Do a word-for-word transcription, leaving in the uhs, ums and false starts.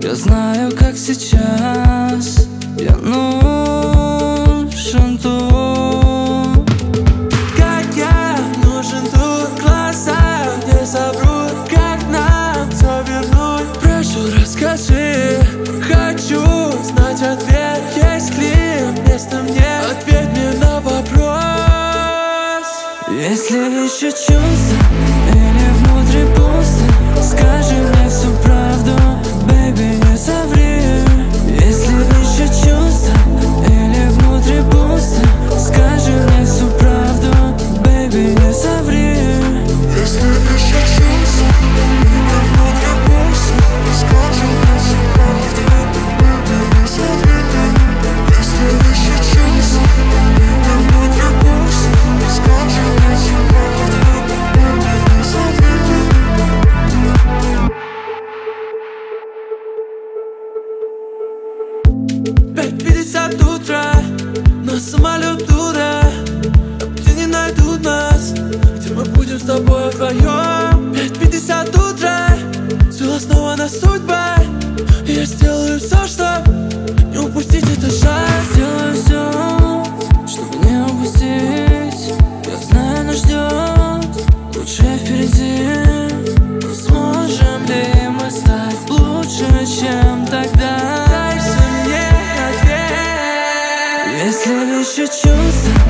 Я знаю, как сейчас я нужен тут. Как я нужен тут, глаза не соврут. Как нам все вернуть? Прошу, расскажи, хочу знать ответ. Есть ли место мне? Ответь мне на вопрос. Если еще чувства или внутри пусто, скажи мне всю правду, baby, не соври. Если еще чувства или внутри пусто, скажи мне всю правду, baby, не соври. Если еще чувства или внутри пусто, скажи мне всю правду, baby, не соври. Если еще чувства или внутри пусто, скажи мне всю правду, baby, не соври. Пять пятьдесят утра, на самолет туда, где не найдут нас, где мы будем с тобой вдвоем. Пять пятьдесят утра, все основано судьба. Я сделаю все, чтобы не упустить этот шанс. Сделаю все, чтобы не упустить. Я знаю, нас ждет лучшее впереди. Но сможем ли мы стать лучше, чем тогда? Дайся мне ответ. Если еще чувства